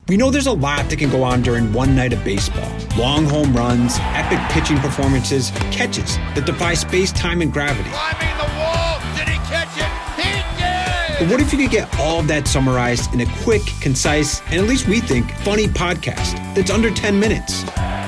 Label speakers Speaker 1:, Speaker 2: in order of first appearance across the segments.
Speaker 1: We know there's a lot that can go on during one night of baseball. Long home runs, epic pitching performances, catches that defy space, time, and gravity.
Speaker 2: Climbing the wall! Did he catch it? He did!
Speaker 1: But what if you could get all of that summarized in a quick, concise, and at least we think, funny podcast that's under 10 minutes?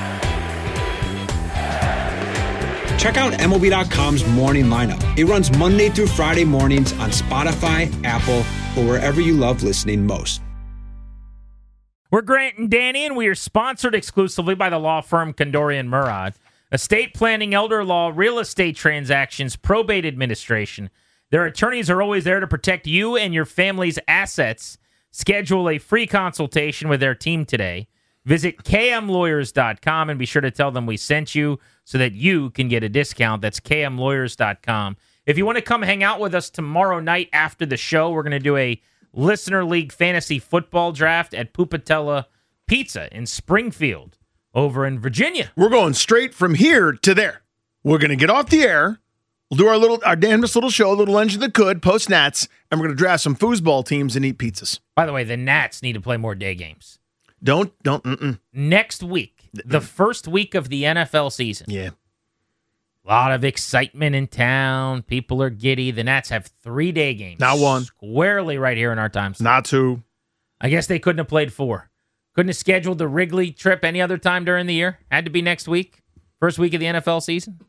Speaker 1: Check out MLB.com's morning lineup. It runs Monday through Friday mornings on Spotify, Apple, or wherever you love listening most.
Speaker 3: We're Grant and Danny, and we are sponsored exclusively by the law firm Kondorian Murad. Estate planning, elder law, real estate transactions, probate administration. Their attorneys are always there to protect you and your family's assets. Schedule a free consultation with their team today. Visit kmlawyers.com and be sure to tell them we sent you so that you can get a discount. That's kmlawyers.com. If you want to come hang out with us tomorrow night after the show, we're going to do a Listener League Fantasy Football Draft at Pupatella Pizza in Springfield over in Virginia.
Speaker 4: We're going straight from here to there. We're going to get off the air. We'll do our damnedest little show, little Legend that could, post Nats, and we're going to draft some foosball teams and eat pizzas.
Speaker 3: By the way, the Nats need to play more day games.
Speaker 4: Don't.
Speaker 3: Next week, the first week of the NFL season.
Speaker 4: Yeah.
Speaker 3: A lot of excitement in town. People are giddy. The Nats have 3 day games.
Speaker 4: Not one.
Speaker 3: Squarely right here in our time slot.
Speaker 4: Not 2.
Speaker 3: I guess they couldn't have played 4. Couldn't have scheduled the Wrigley trip any other time during the year. Had to be next week. First week of the NFL season.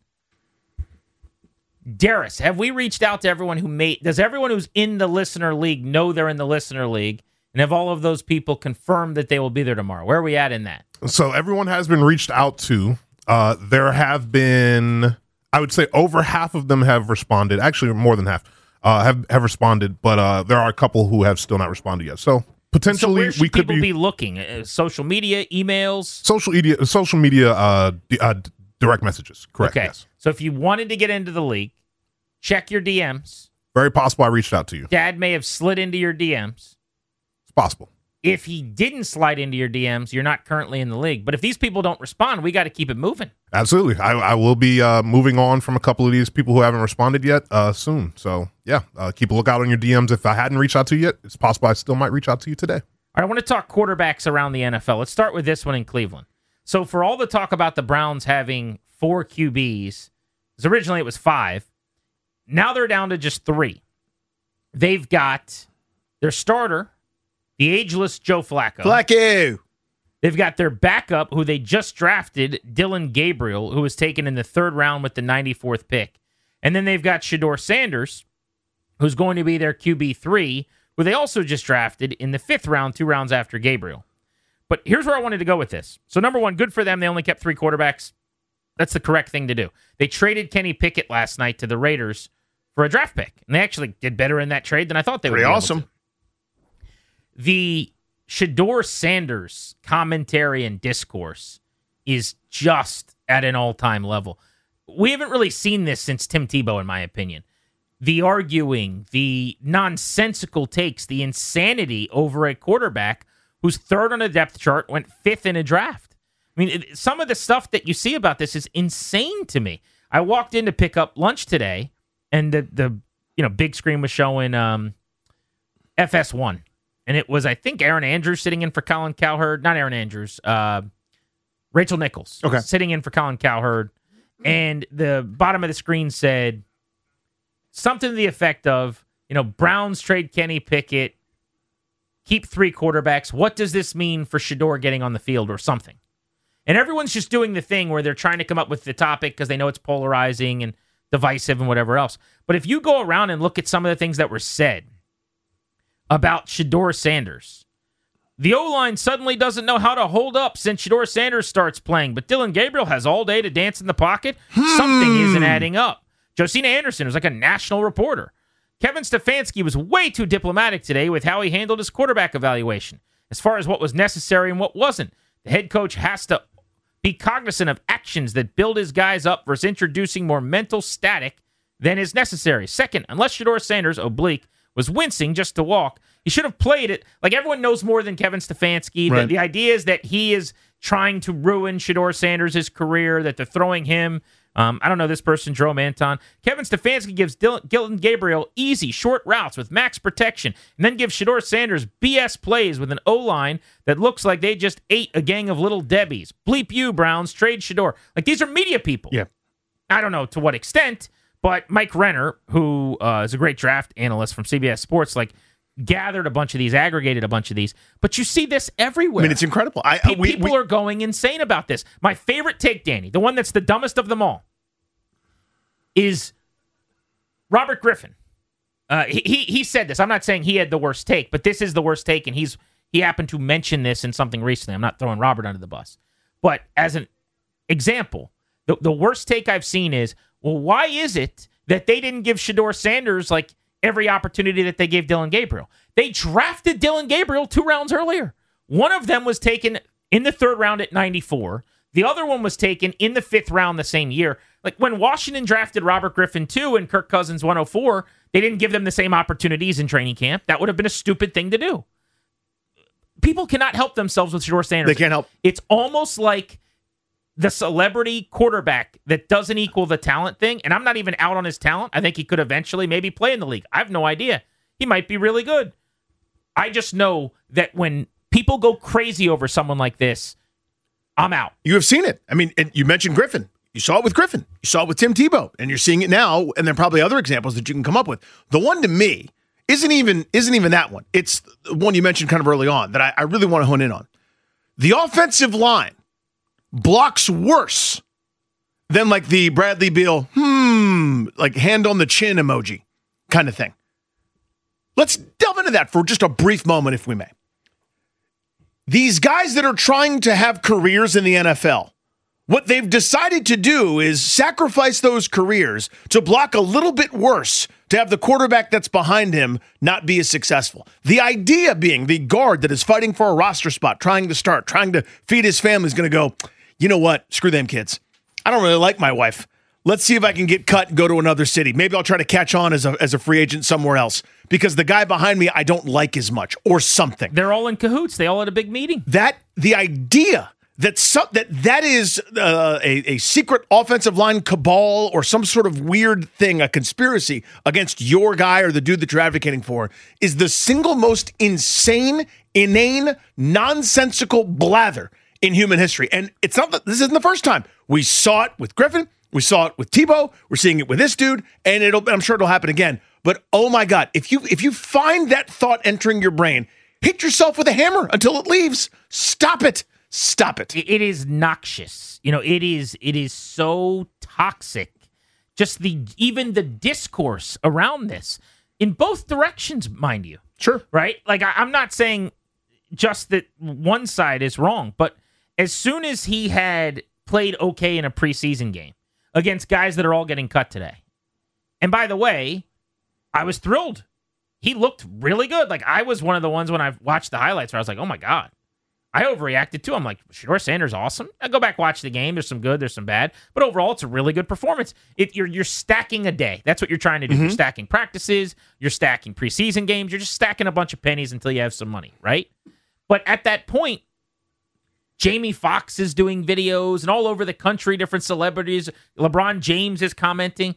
Speaker 3: Darius, have we reached out to everyone does everyone who's in the Listener League know they're in the Listener League? And have all of those people confirmed that they will be there tomorrow? Where are we at in that?
Speaker 5: So everyone has been reached out to. There have been, I would say, over half of them have responded. Actually, more than half have responded, but there are a couple who have still not responded yet. So potentially,
Speaker 3: where should
Speaker 5: we could
Speaker 3: people be looking. Social media, emails,
Speaker 5: social media, direct messages. Correct.
Speaker 3: Okay.
Speaker 5: Yes.
Speaker 3: So if you wanted to get into the league, check your DMs.
Speaker 5: Very possible I reached out to you.
Speaker 3: Dad may have slid into your DMs.
Speaker 5: It's possible.
Speaker 3: If he didn't slide into your DMs, you're not currently in the league. But if these people don't respond, we got to keep it moving.
Speaker 5: Absolutely. I will be moving on from a couple of these people who haven't responded yet soon. So, yeah, keep a lookout on your DMs. If I hadn't reached out to you yet, it's possible I still might reach out to you today.
Speaker 3: All right, I want to talk quarterbacks around the NFL. Let's start with this one in Cleveland. So for all the talk about the Browns having 4 QBs, because originally it was 5, now they're down to just 3. They've got their starter, the ageless Joe Flacco.
Speaker 4: Flacco.
Speaker 3: They've got their backup, who they just drafted, Dylan Gabriel, who was taken in the 3rd round with the 94th pick. And then they've got Shedeur Sanders, who's going to be their QB3, who they also just drafted in the 5th round, 2 rounds after Gabriel. But here's where I wanted to go with this. So number one, good for them. They only kept 3 quarterbacks. That's the correct thing to do. They traded Kenny Pickett last night to the Raiders for a draft pick. And they actually did better in that trade than I thought they would.
Speaker 4: Pretty awesome.
Speaker 3: The Shedeur Sanders commentary and discourse is just at an all-time level. We haven't really seen this since Tim Tebow, in my opinion. The arguing, the nonsensical takes, the insanity over a quarterback who's 3rd on a depth chart, went 5th in a draft. I mean, some of the stuff that you see about this is insane to me. I walked in to pick up lunch today, and the big screen was showing FS1. And it was, I think, Aaron Andrews sitting in for Colin Cowherd. Not Aaron Andrews. Rachel Nichols.
Speaker 4: Okay.
Speaker 3: Sitting in for Colin Cowherd. And the bottom of the screen said something to the effect of, Browns trade Kenny Pickett, keep 3 quarterbacks. What does this mean for Shedeur getting on the field or something? And everyone's just doing the thing where they're trying to come up with the topic because they know it's polarizing and divisive and whatever else. But if you go around and look at some of the things that were said about Shedeur Sanders, the O-line suddenly doesn't know how to hold up since Shedeur Sanders starts playing, but Dylan Gabriel has all day to dance in the pocket. Something isn't adding up. Josina Anderson was like a national reporter. Kevin Stefanski was way too diplomatic today with how he handled his quarterback evaluation. As far as what was necessary and what wasn't, the head coach has to be cognizant of actions that build his guys up versus introducing more mental static than is necessary. Second, unless Shedeur Sanders, oblique, was wincing just to walk, he should have played it. Like, everyone knows more than Kevin Stefanski.
Speaker 4: Right.
Speaker 3: The idea is that he is trying to ruin Shedeur Sanders' career, that they're throwing him I don't know this person, Jerome Anton. Kevin Stefanski gives Dillon Gabriel easy, short routes with max protection, and then gives Shedeur Sanders BS plays with an O-line that looks like they just ate a gang of little Debbies. Bleep you, Browns. Trade Shedeur. Like, these are media people.
Speaker 4: Yeah.
Speaker 3: I don't know to what extent, but Mike Renner, who is a great draft analyst from CBS Sports, like, gathered a bunch of these, aggregated a bunch of these. But you see this everywhere.
Speaker 4: I mean, it's incredible.
Speaker 3: People are going insane about this. My favorite take, Danny, the one that's the dumbest of them all, is Robert Griffin. He said this. I'm not saying he had the worst take, but this is the worst take, and he happened to mention this in something recently. I'm not throwing Robert under the bus. But as an example, the worst take I've seen is, well, why is it that they didn't give Shedeur Sanders, like, every opportunity that they gave Dillon Gabriel? They drafted Dillon Gabriel 2 rounds earlier. One of them was taken in the 3rd round at 94. The other one was taken in the 5th round the same year. Like, when Washington drafted Robert Griffin 2 and Kirk Cousins 104, they didn't give them the same opportunities in training camp. That would have been a stupid thing to do. People cannot help themselves with Shedeur Sanders.
Speaker 4: They can't help.
Speaker 3: It's almost like the celebrity quarterback that doesn't equal the talent thing, and I'm not even out on his talent. I think he could eventually maybe play in the league. I have no idea. He might be really good. I just know that when people go crazy over someone like this, I'm out.
Speaker 4: You have seen it. I mean, and you mentioned Griffin. You saw it with Griffin. You saw it with Tim Tebow, and you're seeing it now, and there are probably other examples that you can come up with. The one to me isn't even that one. It's the one you mentioned kind of early on that I really want to hone in on. The offensive line blocks worse than like the Bradley Beal, like hand on the chin emoji kind of thing. Let's delve into that for just a brief moment, if we may. These guys that are trying to have careers in the NFL, what they've decided to do is sacrifice those careers to block a little bit worse to have the quarterback that's behind him not be as successful. The idea being the guard that is fighting for a roster spot, trying to start, trying to feed his family is going to go, you know what? Screw them kids. I don't really like my wife. Let's see if I can get cut and go to another city. Maybe I'll try to catch on as a free agent somewhere else because the guy behind me I don't like as much or something.
Speaker 3: They're all in cahoots. They all had a big meeting.
Speaker 4: The idea that is a secret offensive line cabal or some sort of weird thing, a conspiracy against your guy or the dude that you're advocating for, is the single most insane, inane, nonsensical blather in human history. And it's not that this isn't the first time. We saw it with Griffin. We saw it with Tebow. We're seeing it with this dude, and I'm sure it'll happen again. But oh my God, if you find that thought entering your brain, hit yourself with a hammer until it leaves. Stop it. Stop it.
Speaker 3: It is noxious. You know, it is so toxic. Just even the discourse around this in both directions, mind you.
Speaker 4: Sure.
Speaker 3: Right? Like, I'm not saying just that one side is wrong, but as soon as he had played okay in a preseason game against guys that are all getting cut today, and by the way, I was thrilled. He looked really good. Like, I was one of the ones when I watched the highlights where I was like, oh my God. I overreacted too. I'm like, Shedeur Sanders, awesome. I go back, watch the game. There's some good, there's some bad. But overall, it's a really good performance. You're stacking a day. That's what you're trying to do. Mm-hmm. You're stacking practices. You're stacking preseason games. You're just stacking a bunch of pennies until you have some money, right? But at that point, Jamie Foxx is doing videos and all over the country, different celebrities. LeBron James is commenting.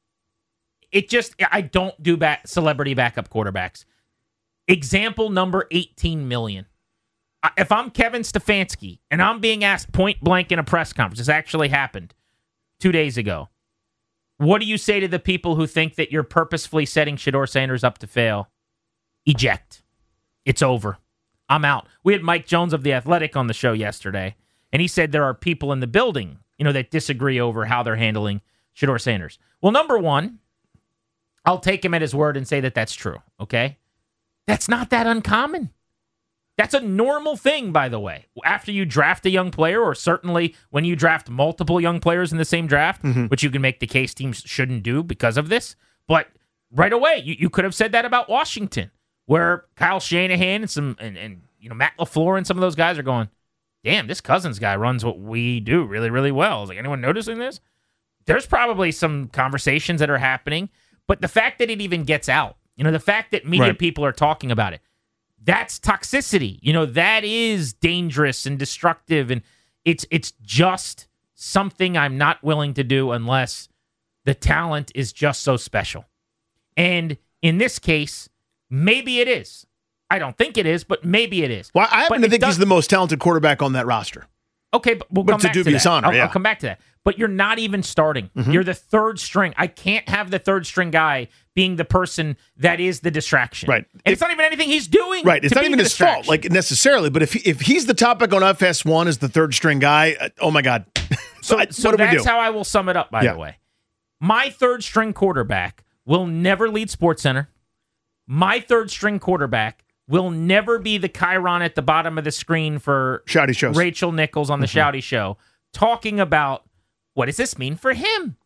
Speaker 3: I don't do celebrity backup quarterbacks. Example number 18 million. If I'm Kevin Stefanski and I'm being asked point blank in a press conference, this actually happened 2 days ago. What do you say to the people who think that you're purposefully setting Shedeur Sanders up to fail? Eject. It's over. I'm out. We had Mike Jones of The Athletic on the show yesterday, and he said there are people in the building, that disagree over how they're handling Shedeur Sanders. Well, number one, I'll take him at his word and say that that's true, okay? That's not that uncommon. That's a normal thing, by the way. After you draft a young player, or certainly when you draft multiple young players in the same draft, which you can make the case teams shouldn't do because of this, but right away, you could have said that about Washington, where Kyle Shanahan and Matt LaFleur and some of those guys are going, damn, this Cousins guy runs what we do really, really well. Is like, anyone noticing this? There's probably some conversations that are happening, but the fact that it even gets out, the fact that media people are talking about it, that's toxicity. That is dangerous and destructive, and it's just something I'm not willing to do unless the talent is just so special. And in this case, maybe it is. I don't think it is, but maybe it is.
Speaker 4: Well, I happen to think he's the most talented quarterback on that roster.
Speaker 3: Okay, but we'll come back to that.
Speaker 4: Honor,
Speaker 3: I'll come back to that. But you're not even starting. Mm-hmm. You're the third string. I can't have the third string guy being the person that is the distraction.
Speaker 4: Right.
Speaker 3: And it's not even anything he's doing.
Speaker 4: Right. It's not even his fault, like necessarily. But if he's the top pick on FS1 as the third string guy, oh my God.
Speaker 3: So
Speaker 4: what do we do?
Speaker 3: That's how I will sum it up, by the way. My third string quarterback will never lead SportsCenter. My third string quarterback will never be the Chiron at the bottom of the screen for
Speaker 4: Shouty shows.
Speaker 3: Rachel Nichols on the Shouty Show talking about what does this mean for him?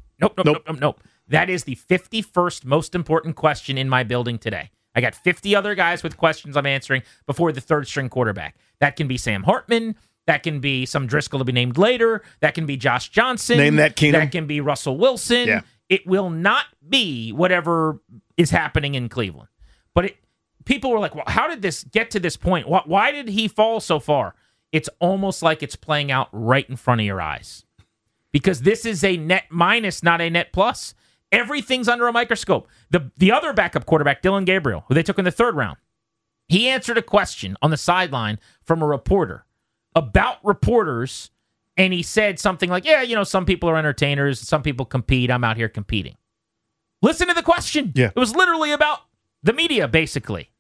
Speaker 3: Nope. That is the 51st most important question in my building today. I got 50 other guys with questions I'm answering before the third string quarterback. That can be Sam Hartman. That can be some Driscoll to be named later. That can be Josh Johnson.
Speaker 4: Name that Keenum.
Speaker 3: That can be Russell Wilson.
Speaker 4: Yeah.
Speaker 3: It will not be whatever is happening in Cleveland. But people were like, well, how did this get to this point? Why did he fall so far? It's almost like it's playing out right in front of your eyes. Because this is a net minus, not a net plus. Everything's under a microscope. The other backup quarterback, Dylan Gabriel, who they took in the third round, he answered a question on the sideline from a reporter about reporters, and he said something like, yeah, some people are entertainers, some people compete, I'm out here competing. Listen to the question.
Speaker 4: Yeah.
Speaker 3: It was literally about the media, basically.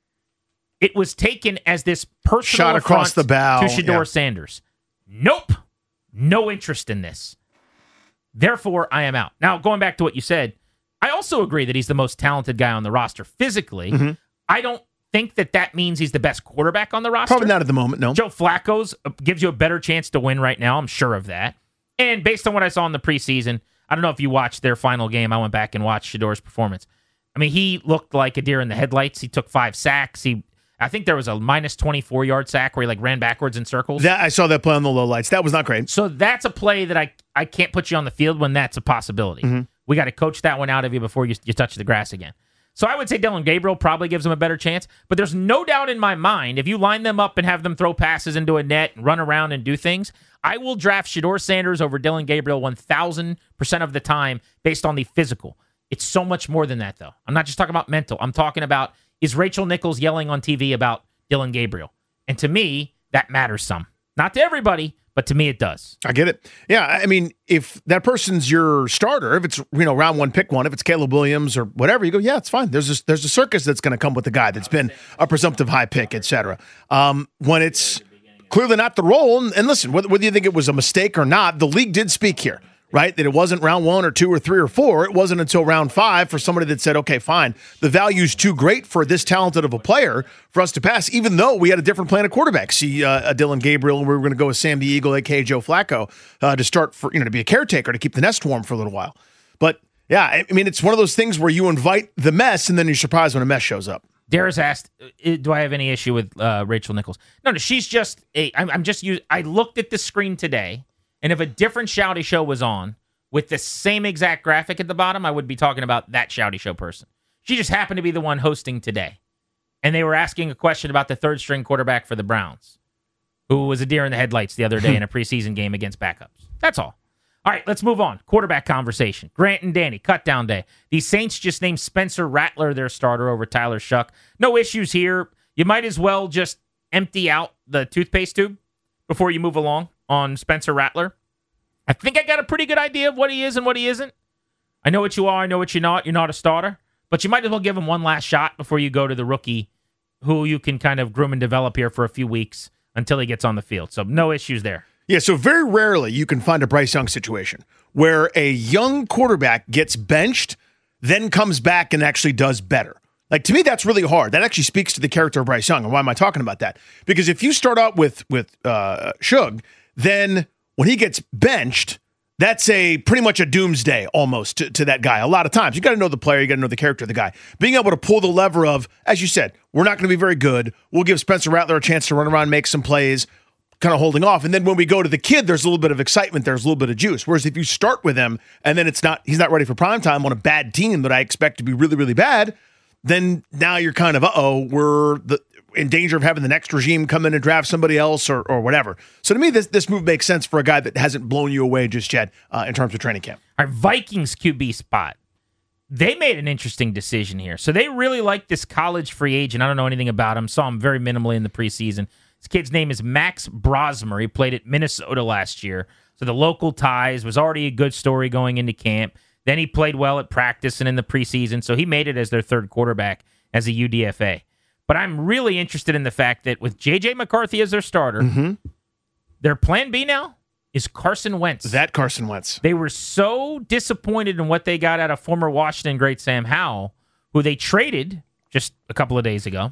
Speaker 3: It was taken as this personal
Speaker 4: shot across the bow
Speaker 3: to Shedeur Sanders. Nope. No interest in this. Therefore, I am out. Now, going back to what you said, I also agree that he's the most talented guy on the roster physically. Mm-hmm. I don't think that means he's the best quarterback on the roster.
Speaker 4: Probably not at the moment, no.
Speaker 3: Joe Flacco's gives you a better chance to win right now. I'm sure of that. And based on what I saw in the preseason, I don't know if you watched their final game. I went back and watched Shedeur's performance. I mean, he looked like a deer in the headlights. He took 5 sacks. I think there was a minus 24-yard sack where he ran backwards in circles.
Speaker 4: I saw that play on the low lights. That was not great.
Speaker 3: So that's a play that I can't put you on the field when that's a possibility. Mm-hmm. We got to coach that one out of you before you touch the grass again. So I would say Dylan Gabriel probably gives him a better chance, but there's no doubt in my mind, if you line them up and have them throw passes into a net and run around and do things, I will draft Shedeur Sanders over Dylan Gabriel 1,000% of the time based on the physical. It's so much more than that, though. I'm not just talking about mental. I'm talking about, is Rachel Nichols yelling on TV about Dylan Gabriel? And to me, that matters some. Not to everybody, but to me it does.
Speaker 4: I get it. Yeah, I mean, if that person's your starter, if it's round one, pick one, if it's Caleb Williams or whatever, you go, yeah, it's fine. There's a circus that's going to come with the guy that's been a presumptive high pick, etc. When it's clearly not the role, and listen, whether you think it was a mistake or not, the league did speak here, right? That it wasn't round 1 or 2 or 3 or 4. It wasn't until round 5 for somebody that said, okay, fine, the value's too great for this talented of a player for us to pass, even though we had a different plan of quarterback. See, Dylan Gabriel, we were going to go with Sam the Eagle, a.k.a. Joe Flacco, to start for, to be a caretaker, to keep the nest warm for a little while. But yeah, I mean, it's one of those things where you invite the mess and then you're surprised when a mess shows up.
Speaker 3: Darius asked, do I have any issue with Rachel Nichols? No, she's just I looked at the screen today, and if a different Shouty Show was on with the same exact graphic at the bottom, I would be talking about that Shouty Show person. She just happened to be the one hosting today. And they were asking a question about the third string quarterback for the Browns, who was a deer in the headlights the other day in a preseason game against backups. That's all. All right, let's move on. Quarterback conversation. Grant and Danny, cut down day. The Saints just named Spencer Rattler their starter over Tyler Shuck. No issues here. You might as well just empty out the toothpaste tube before you move along on Spencer Rattler. I think I got a pretty good idea of what he is and what he isn't. I know what you are. I know what you're not. You're not a starter. But you might as well give him one last shot before you go to the rookie who you can kind of groom and develop here for a few weeks until he gets on the field. So no issues there.
Speaker 4: Yeah, so very rarely you can find a Bryce Young situation where a young quarterback gets benched, then comes back and actually does better. Like, to me, that's really hard. That actually speaks to the character of Bryce Young. And why am I talking about that? Because if you start out with Shug, then when he gets benched, that's pretty much a doomsday almost to that guy. A lot of times, you got to know the player, you got to know the character of the guy. Being able to pull the lever of, as you said, we're not going to be very good. We'll give Spencer Rattler a chance to run around, make some plays, kind of holding off. And then when we go to the kid, there's a little bit of excitement, there's a little bit of juice. Whereas if you start with him and then he's not ready for prime time on a bad team that I expect to be really, really bad, then now you're kind of, in danger of having the next regime come in and draft somebody else or whatever. So to me, this move makes sense for a guy that hasn't blown you away just yet in terms of training camp.
Speaker 3: Our Vikings QB spot. They made an interesting decision here. So they really like this college free agent. I don't know anything about him. Saw him very minimally in the preseason. This kid's name is Max Brosmer. He played at Minnesota last year. So the local ties was already a good story going into camp. Then he played well at practice and in the preseason, so he made it as their third quarterback as a UDFA. But I'm really interested in the fact that with J.J. McCarthy as their starter, their plan B now is Carson Wentz.
Speaker 4: That Carson Wentz.
Speaker 3: They were so disappointed in what they got out of former Washington great Sam Howell, who they traded just a couple of days ago,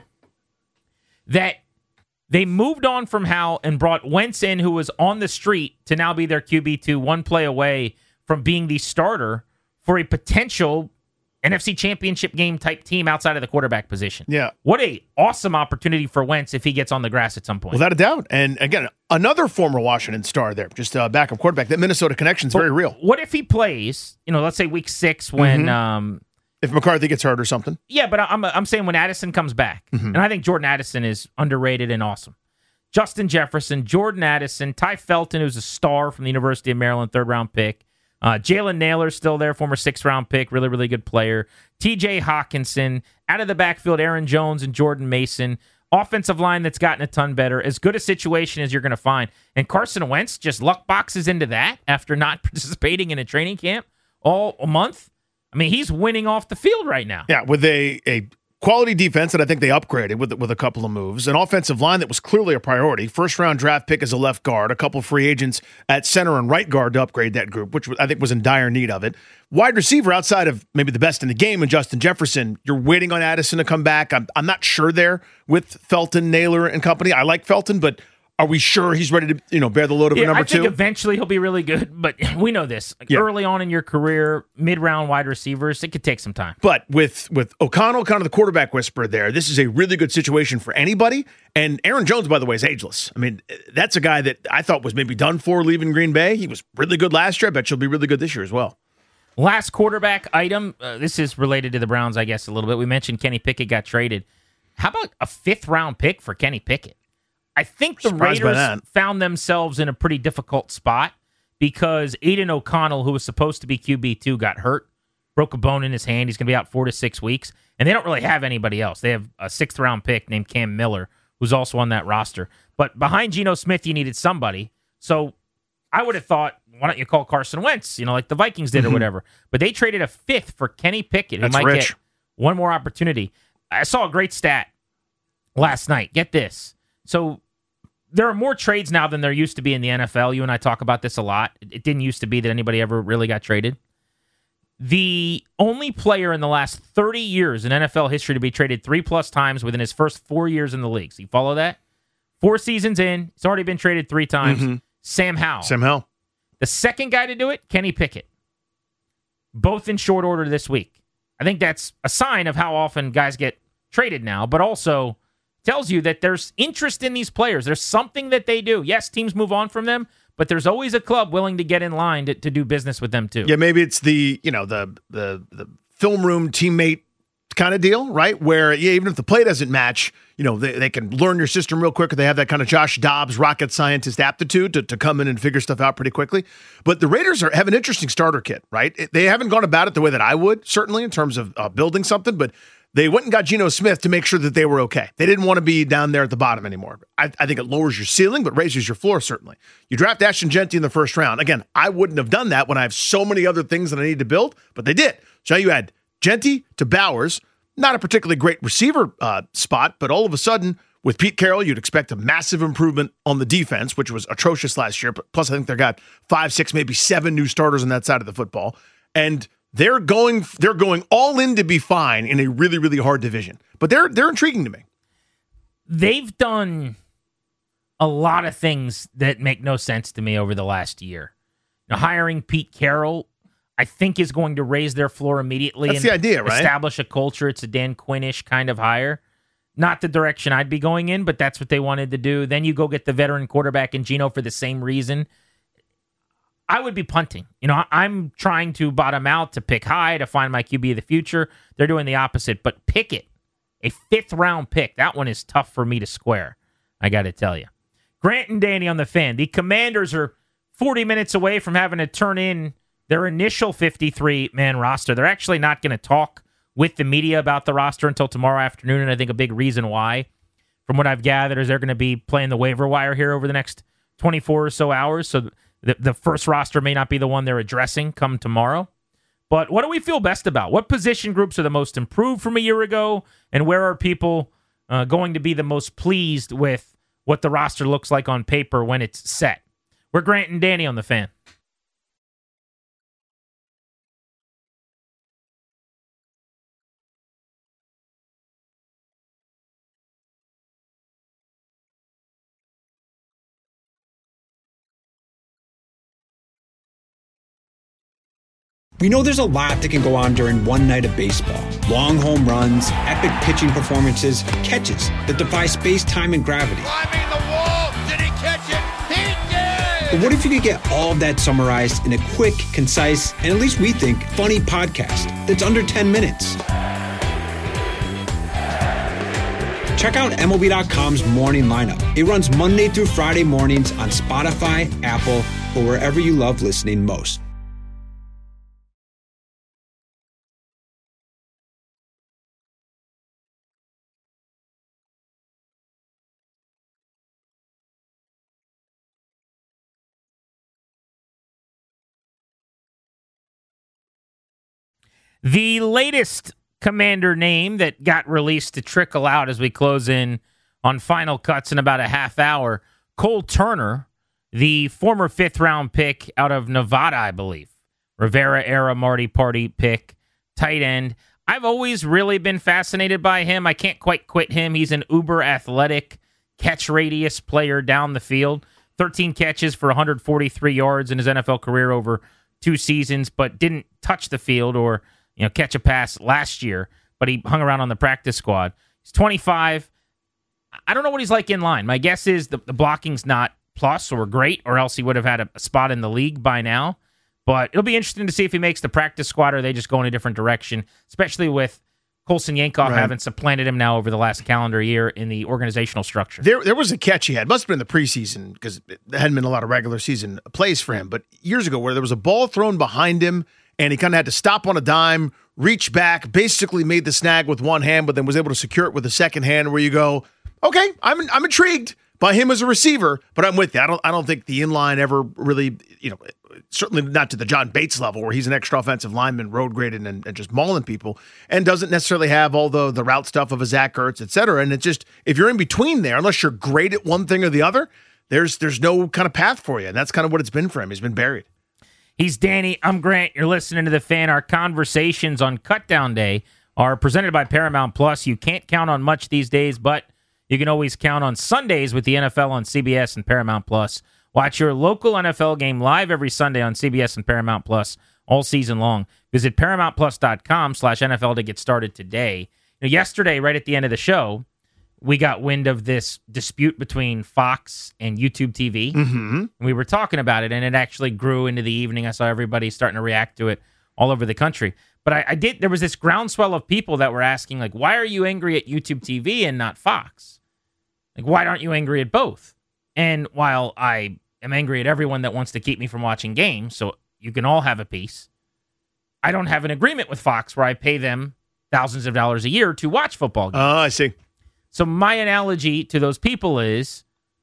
Speaker 3: that they moved on from Howell and brought Wentz in, who was on the street, to now be their QB2, one play away from being the starter for a potential NFC Championship game type team outside of the quarterback position.
Speaker 4: Yeah.
Speaker 3: What a awesome opportunity for Wentz if he gets on the grass at some point.
Speaker 4: Without a doubt. And again, another former Washington star there, just a backup quarterback. That Minnesota connection is very real.
Speaker 3: What if he plays, let's say week 6 when...
Speaker 4: if McCarthy gets hurt or something.
Speaker 3: Yeah, but I'm saying when Addison comes back, and I think Jordan Addison is underrated and awesome. Justin Jefferson, Jordan Addison, Ty Felton, who's a star from the University of Maryland, third-round pick. Jalen Naylor's still there, former sixth-round pick, really, really good player. TJ Hawkinson, out of the backfield, Aaron Jones and Jordan Mason. Offensive line that's gotten a ton better. As good a situation as you're going to find. And Carson Wentz just luck boxes into that after not participating in a training camp all a month. I mean, he's winning off the field right now.
Speaker 4: Yeah, with a quality defense that I think they upgraded with a couple of moves. An offensive line that was clearly a priority. First-round draft pick as a left guard. A couple of free agents at center and right guard to upgrade that group, which I think was in dire need of it. Wide receiver outside of maybe the best in the game and Justin Jefferson. You're waiting on Addison to come back. I'm not sure there with Felton, Naylor, and company. I like Felton, but are we sure he's ready to bear the load of a number two?
Speaker 3: I think eventually he'll be really good, but we know this. Early on in your career, mid-round wide receivers, it could take some time.
Speaker 4: But with O'Connell, kind of the quarterback whisperer there, this is a really good situation for anybody. And Aaron Jones, by the way, is ageless. I mean, that's a guy that I thought was maybe done for leaving Green Bay. He was really good last year. I bet he'll be really good this year as well.
Speaker 3: Last quarterback item. This is related to the Browns, I guess, a little bit. We mentioned Kenny Pickett got traded. How about a 5th-round pick for Kenny Pickett? I think the Raiders found themselves in a pretty difficult spot because Aiden O'Connell, who was supposed to be QB2, got hurt, broke a bone in his hand. He's going to be out 4 to 6 weeks, and they don't really have anybody else. They have a 6th-round pick named Cam Miller, who's also on that roster. But behind Geno Smith, you needed somebody. So I would have thought, why don't you call Carson Wentz, like the Vikings did or whatever. But they traded a 5th for Kenny Pickett, who might get one more opportunity. I saw a great stat last night. Get this. So there are more trades now than there used to be in the NFL. You and I talk about this a lot. It didn't used to be that anybody ever really got traded. The only player in the last 30 years in NFL history to be traded 3+ times within his first 4 years in the league. So you follow that? 4 seasons in, he's already been traded 3 times. Sam Howell.
Speaker 4: Sam Howell.
Speaker 3: The second guy to do it, Kenny Pickett. Both in short order this week. I think that's a sign of how often guys get traded now, but also tells you that there's interest in these players. There's something that they do. Yes, teams move on from them, but there's always a club willing to get in line to do business with them too.
Speaker 4: Yeah, maybe it's the the film room teammate kind of deal, right? Where even if the play doesn't match, they can learn your system real quick. Or they have that kind of Josh Dobbs rocket scientist aptitude to come in and figure stuff out pretty quickly. But the Raiders have an interesting starter kit, right? They haven't gone about it the way that I would, certainly in terms of building something, but they went and got Geno Smith to make sure that they were okay. They didn't want to be down there at the bottom anymore. I think it lowers your ceiling, but raises your floor, certainly. You draft Ashton Jeanty in the first round. Again, I wouldn't have done that when I have so many other things that I need to build, but they did. So you add Jeanty to Bowers, not a particularly great receiver spot, but all of a sudden, with Pete Carroll, you'd expect a massive improvement on the defense, which was atrocious last year. Plus, I think they've got 5, 6, maybe 7 new starters on that side of the football. And they're going all in to be fine in a really, really hard division. But they're intriguing to me.
Speaker 3: They've done a lot of things that make no sense to me over the last year. Hiring Pete Carroll, I think, is going to raise their floor immediately.
Speaker 4: That's the idea, right?
Speaker 3: Establish a culture. It's a Dan Quinn-ish kind of hire. Not the direction I'd be going in, but that's what they wanted to do. Then you go get the veteran quarterback in Geno for the same reason. I would be punting. I'm trying to bottom out to pick high to find my QB of the future. They're doing the opposite. But Pickett, A 5th-round pick. That one is tough for me to square, I got to tell you. Grant and Danny on the Fan. The Commanders are 40 minutes away from having to turn in their initial 53-man roster. They're actually not going to talk with the media about the roster until tomorrow afternoon, and I think a big reason why, from what I've gathered, is they're going to be playing the waiver wire here over the next 24 or so hours, so the first roster may not be the one they're addressing come tomorrow. But what do we feel best about? What position groups are the most improved from a year ago, and where are people going to be the most pleased with what the roster looks like on paper when it's set? We're Grant and Danny on the Fan.
Speaker 1: We know there's a lot that can go on during one night of baseball. Long home runs, epic pitching performances, catches that defy space, time, and gravity.
Speaker 2: Climbing the wall. Did he catch it? He did!
Speaker 1: But what if you could get all of that summarized in a quick, concise, and at least we think, funny podcast that's under 10 minutes? Check out MLB.com's Morning Lineup. It runs Monday through Friday mornings on Spotify, Apple, or wherever you love listening most.
Speaker 3: The latest Commander name that got released to trickle out as we close in on Final Cuts in about a half hour, Cole Turner, the former 5th-round pick out of Nevada, I believe. Rivera-era Marty Party pick, tight end. I've always really been fascinated by him. I can't quite quit him. He's an uber-athletic catch radius player down the field. 13 catches for 143 yards in his NFL career over 2 seasons, but didn't touch the field or catch a pass last year, but he hung around on the practice squad. He's 25. I don't know what he's like in line. My guess is the blocking's not plus or great, or else he would have had a spot in the league by now. But it'll be interesting to see if he makes the practice squad or they just go in a different direction, especially with Colson Yankoff having supplanted him now over the last calendar year in the organizational structure.
Speaker 4: There was a catch he had. Must have been the preseason because there hadn't been a lot of regular season plays for him. But years ago where there was a ball thrown behind him, and he kind of had to stop on a dime, reach back, basically made the snag with one hand, but then was able to secure it with a second hand where you go, okay, I'm intrigued by him as a receiver, but I'm with you. I don't think the inline ever really, certainly not to the John Bates level where he's an extra offensive lineman, road grading and just mauling people, and doesn't necessarily have all the route stuff of a Zach Ertz, et cetera. And it's just, if you're in between there, unless you're great at one thing or the other, there's no kind of path for you. And that's kind of what it's been for him. He's been buried.
Speaker 3: He's Danny. I'm Grant. You're listening to The Fan. Our conversations on Cutdown Day are presented by Paramount Plus. You can't count on much these days, but you can always count on Sundays with the NFL on CBS and Paramount Plus. Watch your local NFL game live every Sunday on CBS and Paramount Plus all season long. Visit ParamountPlus.com/NFL to get started today. Yesterday, right at the end of the show, we got wind of this dispute between Fox and YouTube TV. Mm-hmm. We were talking about it, and it actually grew into the evening. I saw everybody starting to react to it all over the country. But there was this groundswell of people that were asking, like, why are you angry at YouTube TV and not Fox? Like, why aren't you angry at both? And while I am angry at everyone that wants to keep me from watching games, so you can all have a piece, I don't have an agreement with Fox where I pay them thousands of dollars a year to watch football games.
Speaker 4: Oh, I see.
Speaker 3: So my analogy to those people is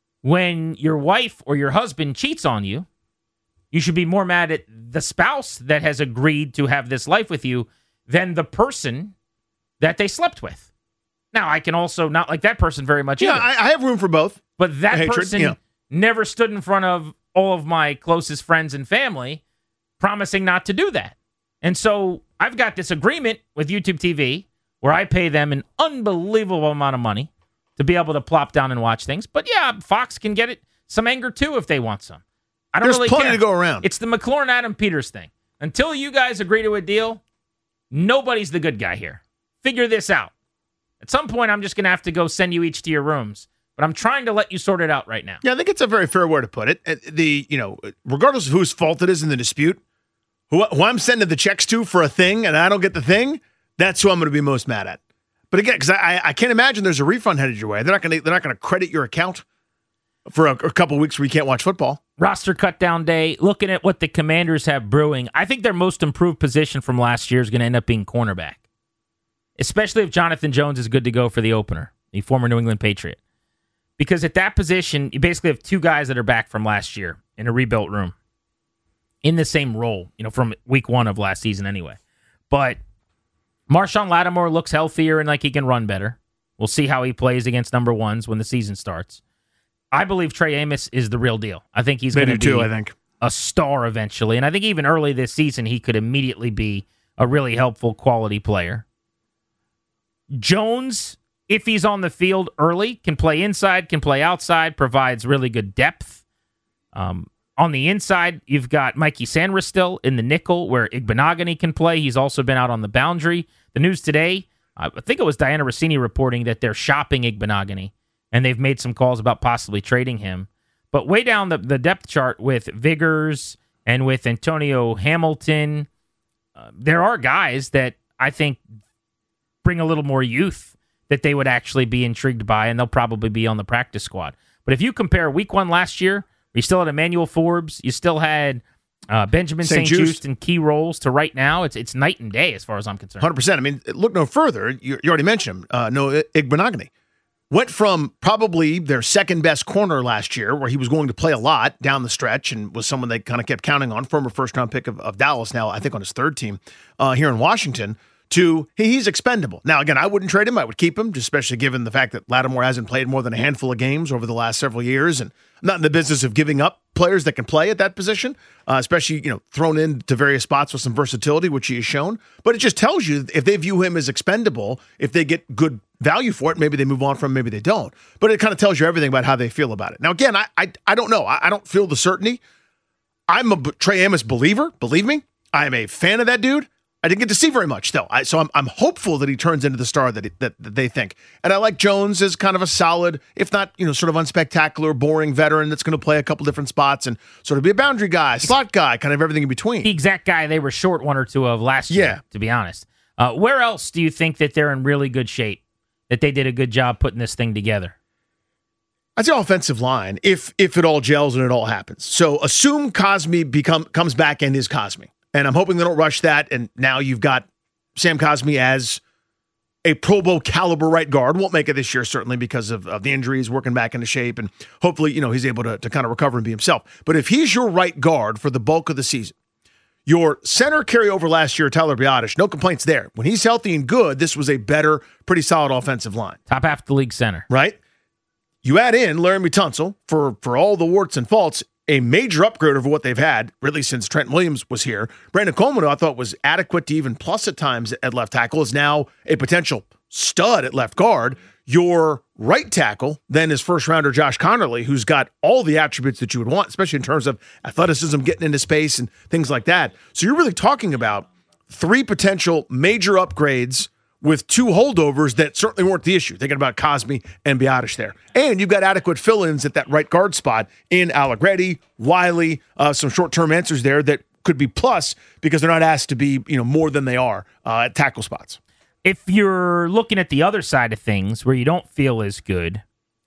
Speaker 3: when your wife or your husband cheats on you, you should be more mad at the spouse that has agreed to have this life with you than the person that they slept with. Now, I can also not like that person very much either.
Speaker 4: I have room for both.
Speaker 3: But that person never stood in front of all of my closest friends and family promising not to do that. And so I've got this agreement with YouTube TV where I pay them an unbelievable amount of money to be able to plop down and watch things. But yeah, Fox can get some anger too if they want some. I don't really care.
Speaker 4: There's plenty to go around.
Speaker 3: It's the McLaurin Adam Peters thing. Until you guys agree to a deal, nobody's the good guy here. Figure this out. At some point, I'm just going to have to go send you each to your rooms. But I'm trying to let you sort it out right now.
Speaker 4: Yeah, I think it's a very fair way to put it. Regardless of whose fault it is in the dispute, who I'm sending the checks to for a thing and I don't get the thing, that's who I'm going to be most mad at. But again, because I can't imagine there's a refund headed your way. They're not going to credit your account for a couple weeks where you can't watch football.
Speaker 3: Roster cutdown day. Looking at what the Commanders have brewing, I think their most improved position from last year is going to end up being cornerback, especially if Jonathan Jones is good to go for the opener, the former New England Patriot. Because at that position, you basically have two guys that are back from last year in a rebuilt room in the same role, from week 1 of last season anyway. But Marshawn Lattimore looks healthier and like he can run better. We'll see how he plays against number ones when the season starts. I believe Trey Amos is the real deal. I think he's going to be a star eventually. And I think even early this season, he could immediately be a really helpful quality player. Jones, if he's on the field early, can play inside, can play outside, provides really good depth. On the inside, you've got Mikey Sandra still in the nickel where Igbenogany can play. He's also been out on the boundary. The news today, I think it was Diana Rossini reporting that they're shopping Igbenogany, and they've made some calls about possibly trading him. But way down the depth chart with Viggers and with Antonio Hamilton, there are guys that I think bring a little more youth that they would actually be intrigued by, and they'll probably be on the practice squad. But if you compare week 1 last year, you still had Emmanuel Forbes, you still had Benjamin St-Juste in key roles, to right now, it's night and day as far as I'm concerned.
Speaker 4: 100%. I mean, look no further. You already mentioned him. Noah Igbenogany went from probably their second best corner last year, where he was going to play a lot down the stretch and was someone they kind of kept counting on, former first-round pick of Dallas, now I think on his third team here in Washington, to he's expendable. Now, again, I wouldn't trade him. I would keep him, just especially given the fact that Lattimore hasn't played more than a handful of games over the last several years, and I'm not in the business of giving up players that can play at that position, especially, thrown into various spots with some versatility, which he has shown. But it just tells you if they view him as expendable, if they get good value for it, maybe they move on from him, maybe they don't. But it kind of tells you everything about how they feel about it. Now, again, I don't know. I don't feel the certainty. I'm a Trey Amos believer. Believe me, I am a fan of that dude. I didn't get to see very much still. So I'm hopeful that he turns into the star that they think. And I like Jones as kind of a solid, if not, sort of unspectacular, boring veteran that's going to play a couple different spots and sort of be a boundary guy, slot guy, kind of everything in between.
Speaker 3: The exact guy they were short one or two of last year, to be honest. Where else do you think that they're in really good shape, that they did a good job putting this thing together?
Speaker 4: I'd say offensive line, if it all gels and it all happens. So assume Cosmi comes back and is Cosmi. And I'm hoping they don't rush that. And now you've got Sam Cosmi as a Pro Bowl caliber right guard. Won't make it this year, certainly, because of the injuries, working back into shape. And hopefully, he's able to kind of recover and be himself. But if he's your right guard for the bulk of the season, your center carryover last year, Tyler Biadasz, no complaints there. When he's healthy and good, this was a better, pretty solid offensive line.
Speaker 3: Top half of the league center.
Speaker 4: Right? You add in Laramie Tunsil for all the warts and faults, a major upgrade over what they've had, really, since Trent Williams was here. Brandon Coleman, who I thought was adequate to even plus at times at left tackle, is now a potential stud at left guard. Your right tackle then is first-rounder Josh Connerly, who's got all the attributes that you would want, especially in terms of athleticism, getting into space, and things like that. So you're really talking about 3 potential major upgrades with 2 holdovers that certainly weren't the issue. Thinking about Cosmi and Biadasz there. And you've got adequate fill-ins at that right guard spot in Allegretti, Wiley, some short-term answers there that could be plus because they're not asked to be more than they are at tackle spots.
Speaker 3: If you're looking at the other side of things where you don't feel as good,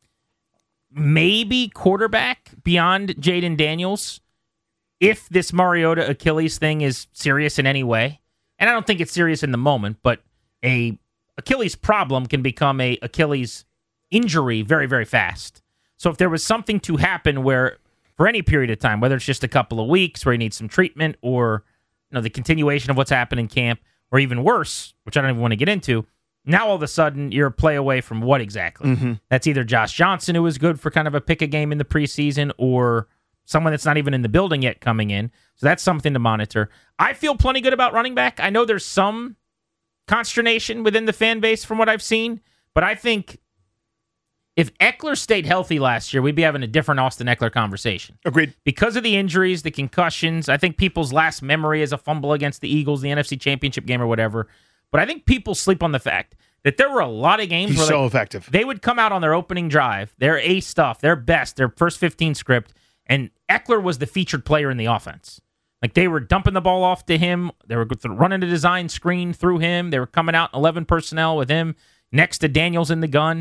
Speaker 3: maybe quarterback beyond Jaden Daniels, if this Mariota Achilles thing is serious in any way. And I don't think it's serious in the moment, but a Achilles problem can become a Achilles injury very, very fast. So if there was something to happen where, for any period of time, whether it's just a couple of weeks where he needs some treatment or the continuation of what's happened in camp, or even worse, which I don't even want to get into, now all of a sudden you're a play away from what exactly? Mm-hmm. That's either Josh Johnson, who was good for kind of a pick a game in the preseason, or someone that's not even in the building yet coming in. So that's something to monitor. I feel plenty good about running back. I know there's some consternation within the fan base from what I've seen, but I think if Eckler stayed healthy last year, we'd be having a different Austin Eckler conversation.
Speaker 4: Agreed.
Speaker 3: Because of the injuries, the concussions, I think people's last memory is a fumble against the Eagles, the NFC Championship game or whatever. But I think people sleep on the fact that there were a lot of games
Speaker 4: where so effective.
Speaker 3: They would come out on their opening drive, their A stuff, their best, their first 15 script, and Eckler was the featured player in the offense. Like, they were dumping the ball off to him. They were running a design screen through him. They were coming out 11 personnel with him. next to Daniels in the gun.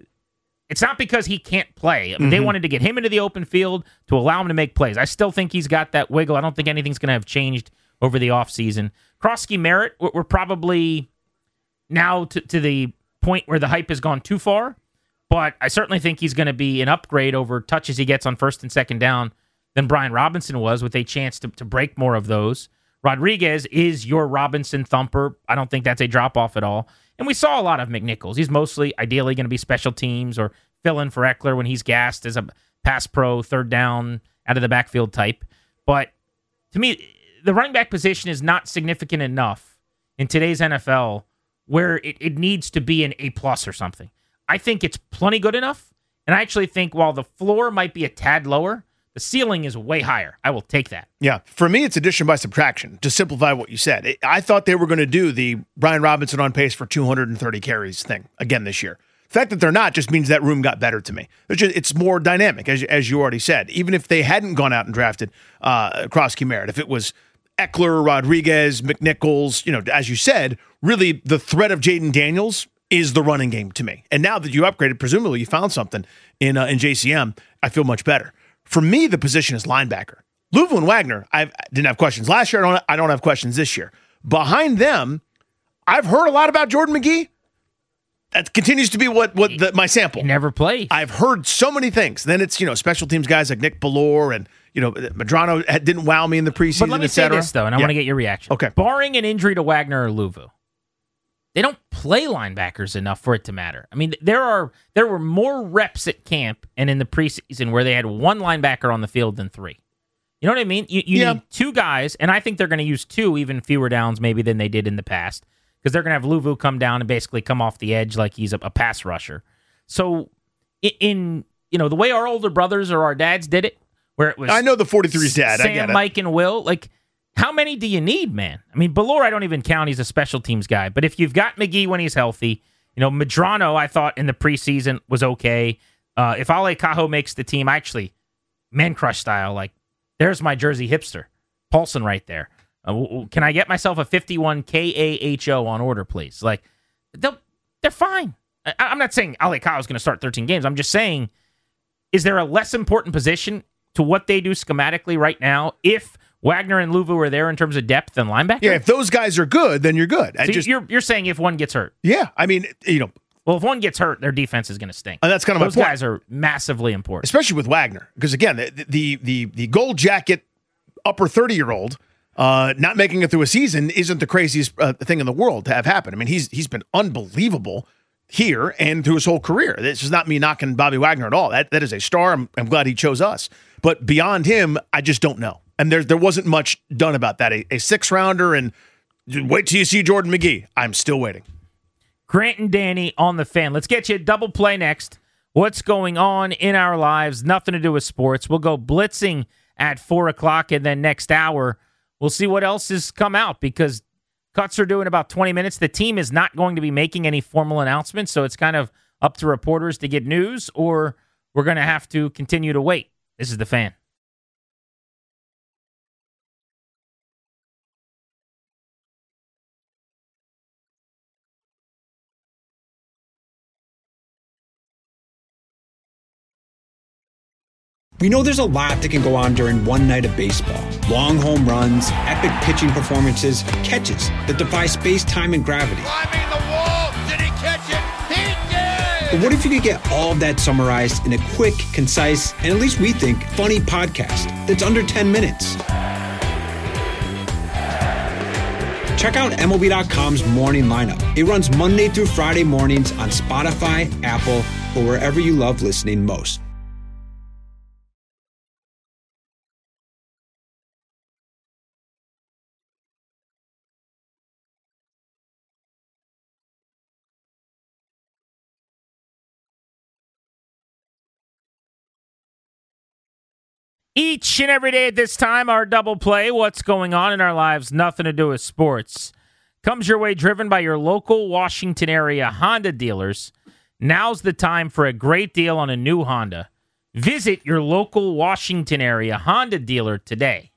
Speaker 3: It's not because he can't play. I mean, they wanted to get him into the open field to allow him to make plays. I still think he's got that wiggle. I don't think anything's going to have changed over the offseason. Kroski Merritt, we're probably now to the point where the hype has gone too far, but I certainly think he's going to be an upgrade over touches he gets on first and second down than Brian Robinson was, with a chance to break more of those. Rodriguez is your Robinson thumper. I don't think that's a drop-off at all. And we saw a lot of McNichols. He's mostly, ideally, going to be special teams or fill in for Eckler when he's gassed as a pass pro, third down, out of the backfield type. But to me, the running back position is not significant enough in today's NFL where it needs to be an A+ or something. I think it's plenty good enough. And I actually think while the floor might be a tad lower, the ceiling is way higher. I will take that.
Speaker 4: Yeah. For me, it's addition by subtraction, to simplify what you said. I thought they were going to do the Brian Robinson on pace for 230 carries thing again this year. The fact that they're not just means that room got better to me. It's more dynamic, as you already said. Even if they hadn't gone out and drafted Kroski Merritt, if it was Eckler, Rodriguez, McNichols, as you said, really the threat of Jaden Daniels is the running game to me. And now that you upgraded, presumably you found something in JCM, I feel much better. For me, the position is linebacker. Louvu and Wagner, I didn't have questions last year. I don't have questions this year. Behind them, I've heard a lot about Jordan McGee. That continues to be my sample.
Speaker 3: He never played.
Speaker 4: I've heard so many things. Then it's, special teams guys like Nick Bellore and, Medrano didn't wow me in the preseason,
Speaker 3: But let me say this, though, and I want to get your reaction.
Speaker 4: Okay.
Speaker 3: Barring an injury to Wagner or Louvu, they don't play linebackers enough for it to matter. I mean, there were more reps at camp and in the preseason where they had one linebacker on the field than three. You know what I mean? You need two guys, and I think they're going to use two, even fewer downs maybe than they did in the past, because they're going to have Louvu come down and basically come off the edge like he's a pass rusher. So in the way our older brothers or our dads did it, where it was
Speaker 4: I know the 43's dad.
Speaker 3: Sam,
Speaker 4: I get it.
Speaker 3: Mike, and Will, like, how many do you need, man? I mean, Bellore, I don't even count. He's a special teams guy. But if you've got McGee when he's healthy, Medrano, I thought in the preseason was okay. If Ale Cajo makes the team, man crush style, like, there's my Jersey hipster. Paulson right there. Can I get myself a 51 KAHO on order, please? Like, they're fine. I'm not saying Ale Cajo is going to start 13 games. I'm just saying, is there a less important position to what they do schematically right now if Wagner and Louvu are there in terms of depth and linebacker?
Speaker 4: Yeah, if those guys are good, then you're good.
Speaker 3: So you're saying if one gets hurt?
Speaker 4: Yeah, I mean,
Speaker 3: Well, if one gets hurt, their defense is going to stink.
Speaker 4: And that's kind of
Speaker 3: those
Speaker 4: my point.
Speaker 3: Guys are massively important,
Speaker 4: especially with Wagner, because again, the gold jacket upper 30-year-old not making it through a season isn't the craziest thing in the world to have happen. I mean, he's been unbelievable here and through his whole career. This is not me knocking Bobby Wagner at all. That is a star. I'm glad he chose us. But beyond him, I just don't know. And there wasn't much done about that. A six-rounder, and wait till you see Jordan McGee. I'm still waiting.
Speaker 3: Grant and Danny on the Fan. Let's get you a double play next. What's going on in our lives? Nothing to do with sports. We'll go blitzing at 4 o'clock, and then next hour, we'll see what else has come out, because cuts are due in about 20 minutes. The team is not going to be making any formal announcements, so it's kind of up to reporters to get news, or we're going to have to continue to wait. This is the Fan.
Speaker 1: We know there's a lot that can go on during one night of baseball. Long home runs, epic pitching performances, catches that defy space, time, and gravity.
Speaker 2: Climbing the wall. Did he catch it? He did!
Speaker 1: But what if you could get all of that summarized in a quick, concise, and at least we think, funny podcast that's under 10 minutes? Check out MLB.com's Morning Lineup. It runs Monday through Friday mornings on Spotify, Apple, or wherever you love listening most.
Speaker 3: Each and every day at this time, our double play, what's going on in our lives, nothing to do with sports, comes your way driven by your local Washington area Honda dealers. Now's the time for a great deal on a new Honda. Visit your local Washington area Honda dealer today.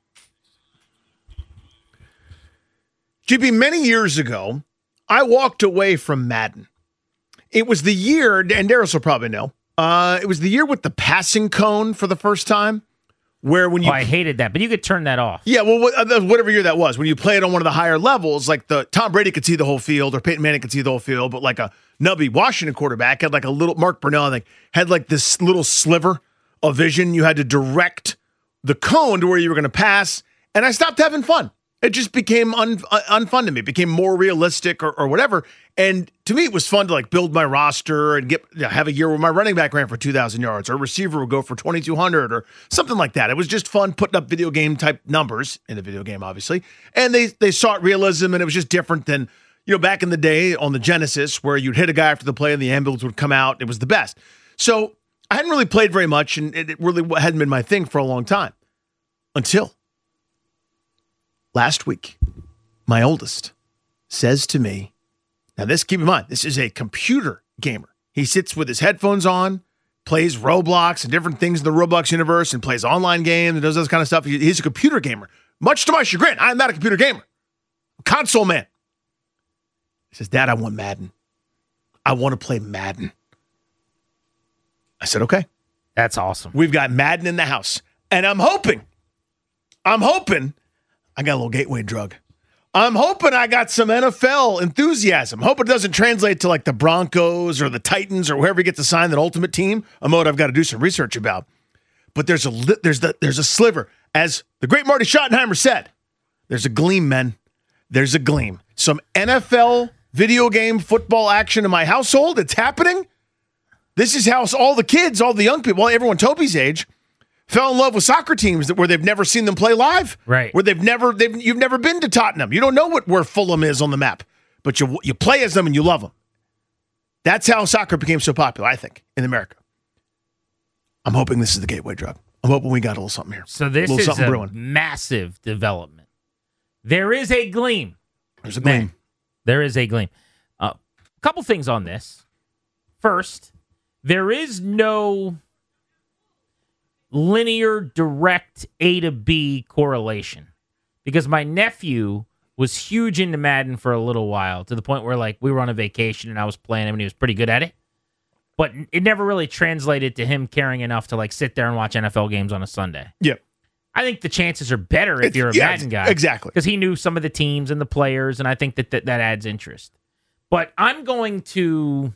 Speaker 4: GB, many years ago, I walked away from Madden. It was the year, and Darius will probably know. It was the year with the passing cone for the first time, where when you...
Speaker 3: I hated that, but you could turn that off.
Speaker 4: Yeah, well, whatever year that was, when you play it on one of the higher levels, like the Tom Brady could see the whole field, or Peyton Manning could see the whole field, but like a nubby Washington quarterback had like a little... Mark Brunell, I think, had like this little sliver of vision. You had to direct the cone to where you were going to pass, and I stopped having fun. It just became unfun to me. It became more realistic or whatever. And to me, it was fun to like build my roster and have a year where my running back ran for 2,000 yards or a receiver would go for 2,200 or something like that. It was just fun putting up video game type numbers in the video game, obviously. And they sought realism, and it was just different than, back in the day on the Genesis where you'd hit a guy after the play and the ambulance would come out. It was the best. So I hadn't really played very much, and it really hadn't been my thing for a long time until last week. My oldest says to me, now this, keep in mind, this is a computer gamer. He sits with his headphones on, plays Roblox and different things in the Roblox universe and plays online games and does those kind of stuff. He's a computer gamer. Much to my chagrin, I'm not a computer gamer. I'm a console man. He says, Dad, I want Madden. I want to play Madden. I said, okay.
Speaker 3: That's awesome.
Speaker 4: We've got Madden in the house. And I'm hoping I got a little gateway drug. I'm hoping I got some NFL enthusiasm. Hope it doesn't translate to like the Broncos or the Titans or whoever gets assigned that ultimate team, a mode I've got to do some research about. But there's a sliver. As the great Marty Schottenheimer said, there's a gleam, men. There's a gleam. Some NFL video game football action in my household. It's happening. This is how all the kids, all the young people, well, everyone Toby's age, fell in love with soccer teams where they've never seen them play live.
Speaker 3: Right.
Speaker 4: Where you've never been to Tottenham. You don't know where Fulham is on the map, but you play as them and you love them. That's how soccer became so popular, I think, in America. I'm hoping this is the gateway drug. I'm hoping we got a little something here.
Speaker 3: So this is a massive development. There is a gleam.
Speaker 4: There's a gleam.
Speaker 3: Man, there is a gleam. A couple things on this. First, there is no linear, direct A to B correlation, because my nephew was huge into Madden for a little while, to the point where like we were on a vacation and I was playing him and he was pretty good at it, but it never really translated to him caring enough to like sit there and watch NFL games on a Sunday.
Speaker 4: Yep.
Speaker 3: I think the chances are better if you're a Madden guy.
Speaker 4: Exactly.
Speaker 3: Because he knew some of the teams and the players, and I think that adds interest. But I'm going to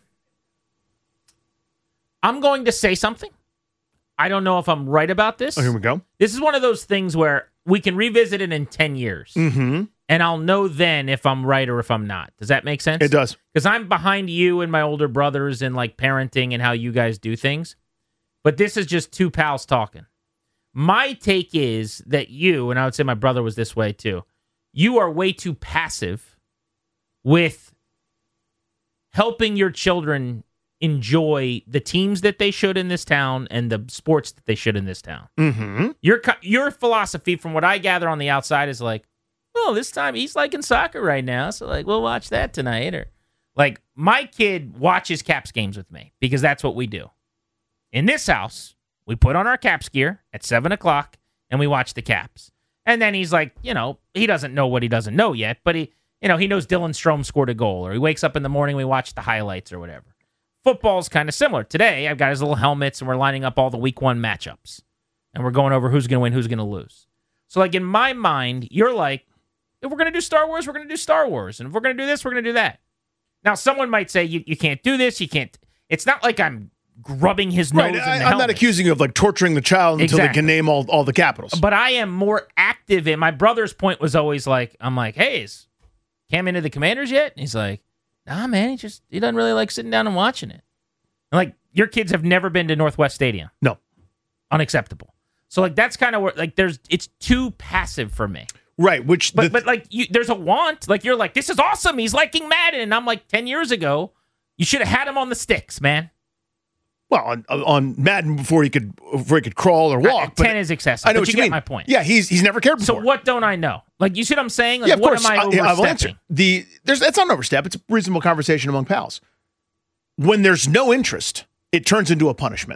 Speaker 3: say something. I don't know if I'm right about this.
Speaker 4: Oh, here we go.
Speaker 3: This is one of those things where we can revisit it in 10 years.
Speaker 4: Mm-hmm.
Speaker 3: And I'll know then if I'm right or if I'm not. Does that make sense?
Speaker 4: It does.
Speaker 3: Because I'm behind you and my older brothers in like parenting and how you guys do things. But this is just two pals talking. My take is that you, and I would say my brother was this way too, you are way too passive with helping your children enjoy the teams that they should in this town and the sports that they should in this town.
Speaker 4: Mm-hmm.
Speaker 3: Your philosophy, from what I gather on the outside, is like, oh, this time he's liking soccer right now, so like we'll watch that tonight. Or like my kid watches Caps games with me because that's what we do. In this house, we put on our Caps gear at 7:00 and we watch the Caps. And then he's like, he doesn't know what he doesn't know yet, but he knows Dylan Strome scored a goal, or he wakes up in the morning, we watch the highlights or whatever. Football's kind of similar. Today, I've got his little helmets, and we're lining up all the week 1 matchups. And we're going over who's going to win, who's going to lose. So, like, in my mind, you're like, if we're going to do Star Wars, we're going to do Star Wars. And if we're going to do this, we're going to do that. Now, someone might say, you can't do this, you can't. It's not like I'm grubbing his nose in the helmet.
Speaker 4: I'm not accusing you of, like, torturing the child until they can name all the capitals.
Speaker 3: But I am more active in, my brother's point was always like, I'm like, hey, is Cam into the Commanders yet? And he's like, nah, man, he doesn't really like sitting down and watching it. And like, your kids have never been to Northwest Stadium.
Speaker 4: No.
Speaker 3: Unacceptable. So like, that's kind of where, like, it's too passive for me.
Speaker 4: Right,
Speaker 3: but like, there's a want. Like, you're like, this is awesome, he's liking Madden. And I'm like, 10 years ago, you should have had him on the sticks, man.
Speaker 4: Well, on Madden before he could crawl or walk.
Speaker 3: 10 is excessive.
Speaker 4: I know
Speaker 3: but
Speaker 4: what
Speaker 3: you
Speaker 4: mean.
Speaker 3: get my point.
Speaker 4: Yeah, he's never cared before.
Speaker 3: So what don't I know? Like, you see what I'm saying? Like,
Speaker 4: yeah, of
Speaker 3: what
Speaker 4: course.
Speaker 3: am I overstepping?
Speaker 4: I will answer. That's not an overstep. It's a reasonable conversation among pals. When there's no interest, it turns into a punishment.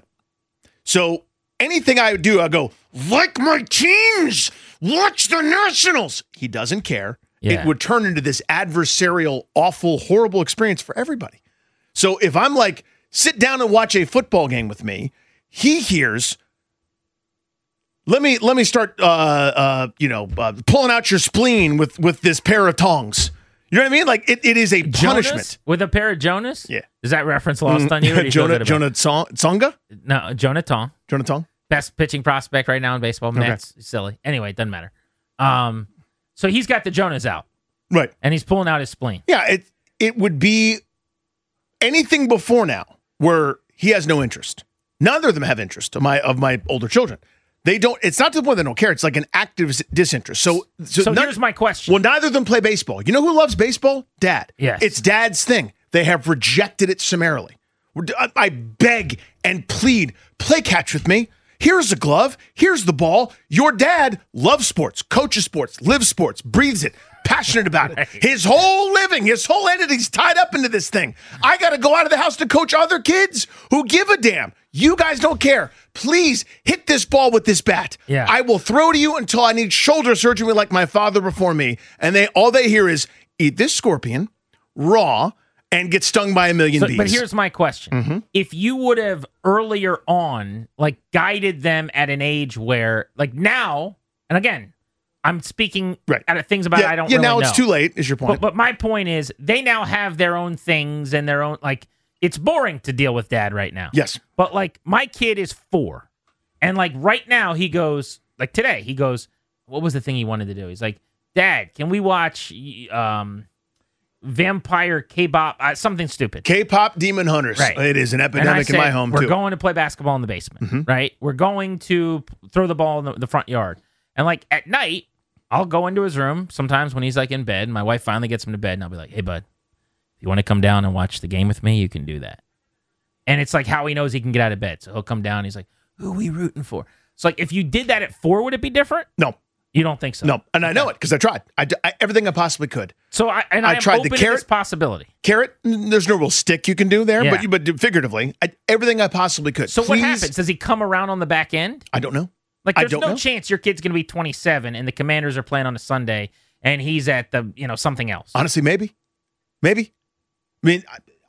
Speaker 4: So anything I do, I go, like my teams, watch the Nationals. He doesn't care.
Speaker 3: Yeah.
Speaker 4: It would turn into this adversarial, awful, horrible experience for everybody. So if I'm like, sit down and watch a football game with me, he hears, let me start, pulling out your spleen with this pair of tongs. You know what I mean? Like it is a punishment.
Speaker 3: Jonas? With a pair of Jonas?
Speaker 4: Yeah.
Speaker 3: Is that reference lost on you? Or do you feel good about it?
Speaker 4: Tsonga?
Speaker 3: No, Jonah Tong.
Speaker 4: Jonah Tong?
Speaker 3: Best pitching prospect right now in baseball. Mets. Silly. Anyway, it doesn't matter. So he's got the Jonas out.
Speaker 4: Right.
Speaker 3: And he's pulling out his spleen.
Speaker 4: Yeah, it would be anything before now where he has no interest. Neither of them have interest of my older children. They don't. It's not to the point they don't care. It's like an active disinterest. So
Speaker 3: here's my question.
Speaker 4: Well, neither of them play baseball. You know who loves baseball? Dad.
Speaker 3: Yes.
Speaker 4: It's Dad's thing. They have rejected it summarily. I beg and plead, play catch with me. Here's a glove. Here's the ball. Your dad loves sports, coaches sports, lives sports, breathes it, passionate about it. His whole living, his whole entity's tied up into this thing. I got to go out of the house to coach other kids who give a damn. You guys don't care. Please hit this ball with this bat.
Speaker 3: Yeah.
Speaker 4: I will throw to you until I need shoulder surgery like my father before me. And all they hear is, eat this scorpion raw and get stung by a million bees.
Speaker 3: But here's my question.
Speaker 4: Mm-hmm.
Speaker 3: If you would have earlier on, like, guided them at an age where, like, now, and again, I'm speaking out of things about I don't really know.
Speaker 4: Yeah, now it's too late, is your point.
Speaker 3: But my point is, they now have their own things and their own, like, it's boring to deal with Dad right now.
Speaker 4: Yes.
Speaker 3: But, like, my kid is 4. And, like, right now he goes, like, today, he goes, what was the thing he wanted to do? He's like, Dad, can we watch Vampire K-pop, something stupid.
Speaker 4: K-pop Demon Hunters.
Speaker 3: Right.
Speaker 4: It is an epidemic in my home,
Speaker 3: we're
Speaker 4: too.
Speaker 3: going to play basketball in the basement, right? We're going to throw the ball in the front yard. And, like, at night, I'll go into his room sometimes when he's, like, in bed. My wife finally gets him to bed, and I'll be like, hey, bud, if you want to come down and watch the game with me, you can do that. And it's like how he knows he can get out of bed. So he'll come down, and he's like, who are we rooting for? So, like, if you did that at 4, would it be different?
Speaker 4: No.
Speaker 3: You don't think so?
Speaker 4: No, and I know it because I tried. I everything I possibly could.
Speaker 3: So I
Speaker 4: tried
Speaker 3: open
Speaker 4: the
Speaker 3: to
Speaker 4: carrot
Speaker 3: this possibility.
Speaker 4: Carrot. There's no real stick you can do there,
Speaker 3: Yeah.
Speaker 4: but figuratively, everything I possibly could.
Speaker 3: So
Speaker 4: Please,
Speaker 3: what happens? Does he come around on the back end?
Speaker 4: I don't know.
Speaker 3: Like, there's
Speaker 4: don't
Speaker 3: no
Speaker 4: know.
Speaker 3: chance your kid's going to be 27 and the Commanders are playing on a Sunday and he's at the something else.
Speaker 4: Honestly, maybe. I mean,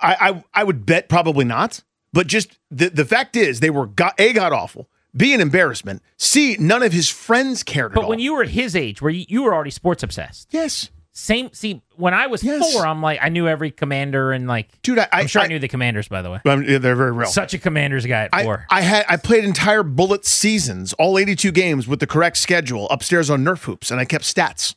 Speaker 4: I would bet probably not. But just the fact is, they were god awful. B, an embarrassment. C, none of his friends cared at all.
Speaker 3: But when you were his age, where you were already sports obsessed.
Speaker 4: Yes.
Speaker 3: See, when I was
Speaker 4: Yes.
Speaker 3: 4, I'm like, I knew every Commander and like,
Speaker 4: Dude,
Speaker 3: I'm sure I knew the Commanders, by the way.
Speaker 4: Yeah, they're very real.
Speaker 3: Such a Commanders guy at 4.
Speaker 4: I played entire bullet seasons, all 82 games with the correct schedule upstairs on Nerf hoops, and I kept stats,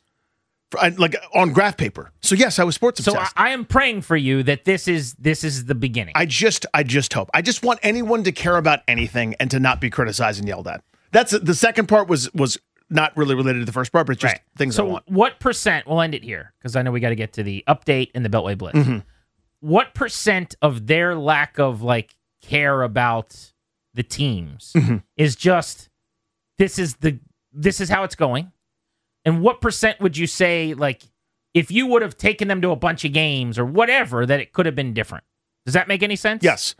Speaker 4: like on graph paper. So yes, I was sports
Speaker 3: So
Speaker 4: obsessed.
Speaker 3: I am praying for you that this is the beginning.
Speaker 4: I just hope. I just want anyone to care about anything and to not be criticized and yelled at. That's the second part was not really related to the first part, but it's just things I want.
Speaker 3: So what percent, we'll end it here, because I know we got to get to the update and the Beltway Blitz.
Speaker 4: Mm-hmm.
Speaker 3: What percent of their lack of like care about the teams
Speaker 4: Mm-hmm.
Speaker 3: is just, this is how it's going? And what percent would you say, like, if you would have taken them to a bunch of games or whatever, that it could have been different? Does that make any sense?
Speaker 4: Yes.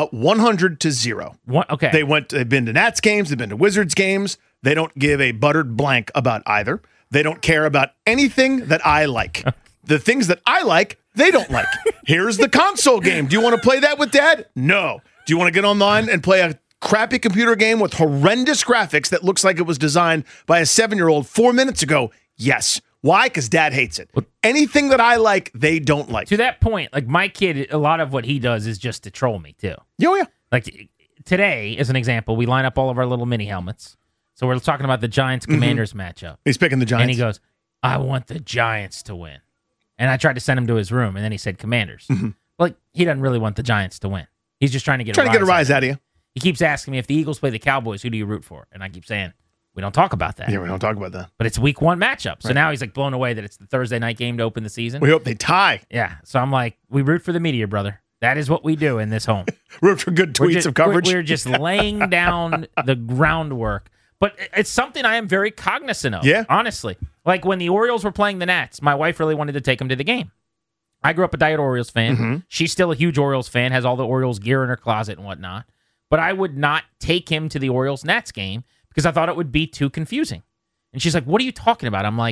Speaker 4: 100 to 0.
Speaker 3: Okay.
Speaker 4: They've been to Nats games, they've been to Wizards games. They don't give a buttered blank about either. They don't care about anything that I like. The things that I like, they don't like. Here's the console game. Do you want to play that with Dad? No. Do you want to get online and play a crappy computer game with horrendous graphics that looks like it was designed by a 7-year-old 4 minutes ago? Yes. Why? Because Dad hates it. Anything that I like, they don't like.
Speaker 3: To that point, like, my kid, a lot of what he does is just to troll me too.
Speaker 4: Oh, yeah.
Speaker 3: Like, today, as an example, we line up all of our little mini helmets. So we're talking about the Giants-Commanders matchup.
Speaker 4: He's picking the Giants.
Speaker 3: And he goes, I want the Giants to win. And I tried to send him to his room, and then he said Commanders. Like, he doesn't really want the Giants to win. He's just trying to get
Speaker 4: a rise out of you.
Speaker 3: He keeps asking me, if the Eagles play the Cowboys, who do you root for? And I keep saying, we don't talk about that.
Speaker 4: Yeah, we don't talk about that.
Speaker 3: But it's week 1 matchup. So now he's like blown away that it's the Thursday night game to open the season.
Speaker 4: We hope they tie.
Speaker 3: Yeah. So I'm like, we root for the media, brother. That is what we do in this home.
Speaker 4: Root for good tweets of coverage.
Speaker 3: We're just laying down the groundwork. But it's something I am very cognizant of, honestly. Like, when the Orioles were playing the Nats, my wife really wanted to take them to the game. I grew up a diehard Orioles fan. She's still a huge Orioles fan, has all the Orioles gear in her closet and whatnot. But I would not take him to the Orioles-Nats game because I thought it would be too confusing. And she's like, what are you talking about? I'm like,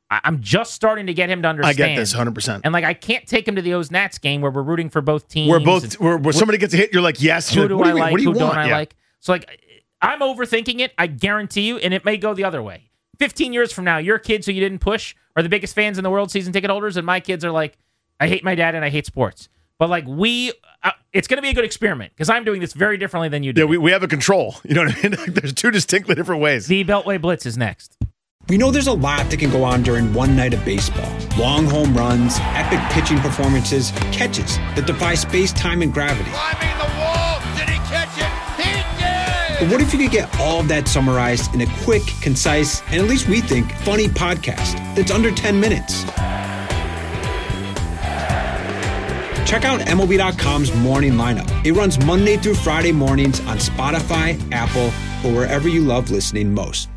Speaker 3: I'm just starting to get him to understand.
Speaker 4: I get this 100%.
Speaker 3: And I can't take him to the O's-Nats game where we're rooting for both teams.
Speaker 4: Where somebody gets a hit, you're like, yes.
Speaker 3: Who do I like?
Speaker 4: What do you
Speaker 3: who
Speaker 4: want?
Speaker 3: don't I like? So I'm overthinking it. I guarantee you, and it may go the other way. 15 years from now, your kids who you didn't push are the biggest fans in the world, season ticket holders, and my kids are like, I hate my dad and I hate sports. But it's going to be a good experiment because I'm doing this very differently than you do.
Speaker 4: Yeah, we have a control. You know what I mean? There's two distinctly different ways.
Speaker 3: The Beltway Blitz is next.
Speaker 1: We know there's a lot that can go on during one night of baseball. Long home runs, epic pitching performances, catches that defy space, time, and gravity.
Speaker 2: Climbing the wall. Did he catch it? He did!
Speaker 1: But what if you could get all of that summarized in a quick, concise, and at least we think, funny podcast that's under 10 minutes? Check out MLB.com's Morning Lineup. It runs Monday through Friday mornings on Spotify, Apple, or wherever you love listening most.